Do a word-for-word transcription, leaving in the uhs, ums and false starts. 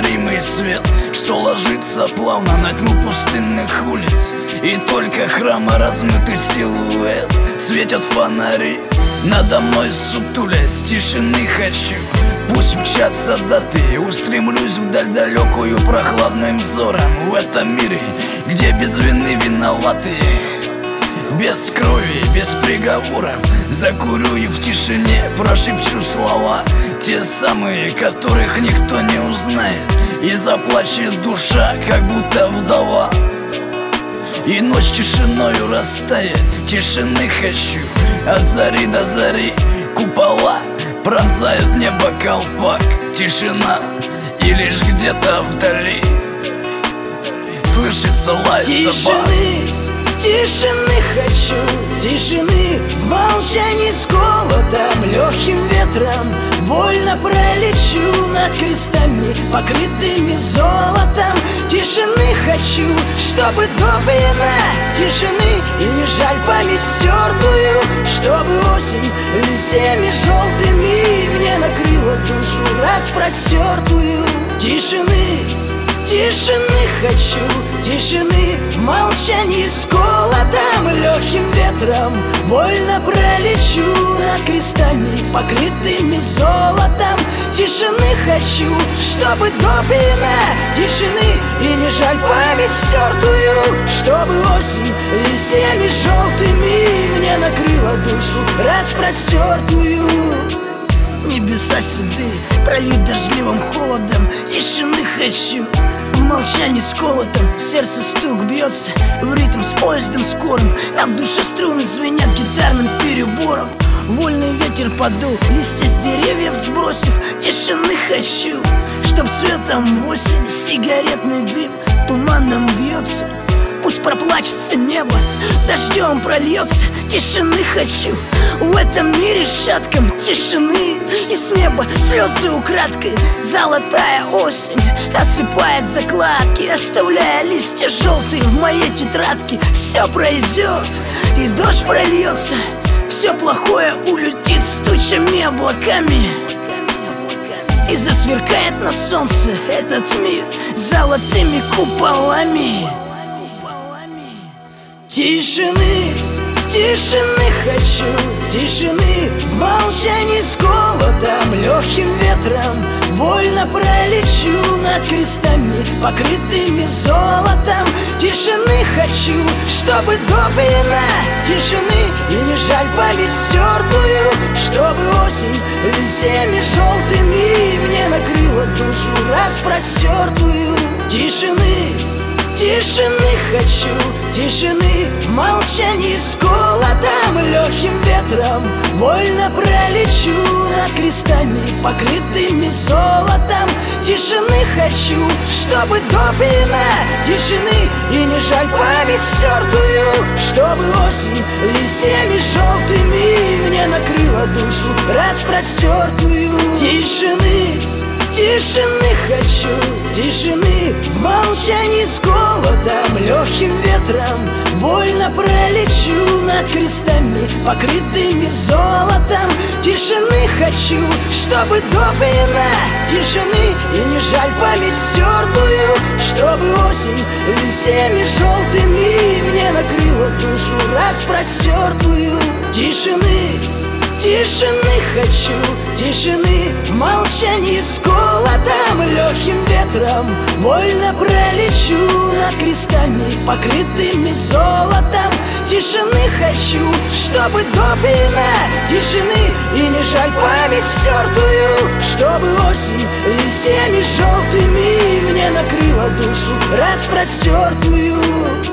неповторимый свет, что ложится плавно на тьму пустынных улиц. И только храма размытый силуэт светят фонари надо мной сутулясь. Тишины хочу, пусть мчатся даты, устремлюсь вдаль далекую прохладным взором. В этом мире, где без вины виноваты, без крови, без приговоров, закурю и в тишине прошепчу слова, те самые, которых никто не узнает, и заплачет душа, как будто вдова. И ночь тишиною растает, тишины хочу, от зари до зари. Купола пронзают небо колпак, тишина, и лишь где-то вдали слышится лай собак. Тишины хочу, тишины, в молчании с голодом, легким ветром вольно пролечу над крестами, покрытыми золотом. Тишины хочу, чтобы допьяна тишины, и не жаль память стертую, чтобы осень листьями желтыми мне накрыла душу распростертую. Тишины, тишины хочу, тишины, в молчании с голодом, легким ветром вольно пролечу над крестами, покрытыми золотом. Тишины хочу, чтобы допьяна тишины, и не жаль память стертую, чтобы осень листьями желтыми мне накрыла душу распростертую. Небеса седые, прольют дождливым холодом. Тишины хочу, в молчании с колотом. Сердце стук бьется в ритм с поездом скорым, а в душе струны звенят гитарным перебором. Вольный ветер подул, листья с деревьев сбросив. Тишины хочу, чтоб светом осень сигаретный дым туманом вьется. Пусть проплачется небо, дождем прольется. Тишины хочу, в этом мире шатком тишины, и с неба слезы украдкой. Золотая осень осыпает закладки, оставляя листья желтые в моей тетрадке. Все пройдет, и дождь прольется, все плохое улетит с тучами облаками, и засверкает на солнце этот мир золотыми куполами. Тишины, тишины хочу, тишины, в молчании с голодом, легким ветром вольно пролечу над крестами, покрытыми золотом. Тишины хочу, чтобы допьяна тишины, и не жаль память стертую, чтобы осень листьями желтыми мне накрыла душу распростертую. Тишины, тишины хочу, тишины, в молчании с голодом, легким ветром вольно пролечу над крестами, покрытыми золотом. Тишины хочу, чтобы допьяна тишины, и не жаль память стертую, чтобы осень листьями желтыми мне накрыла душу распростертую. Тишины, тишины хочу, тишины, в молчании с голодом, легким ветром вольно пролечу над крестами, покрытыми золотом. Тишины хочу, чтобы допьяна тишины, и не жаль память стертую, чтобы осень листьями желтыми мне накрыла душу распростертую. Тишины, тишины хочу, тишины, в молчании с голодом, легким ветром вольно пролечу над крестами, покрытыми золотом. Тишины хочу, чтобы допьяна тишины, и не жаль память стертую, чтобы осень листьями желтыми мне накрыла душу распростертую.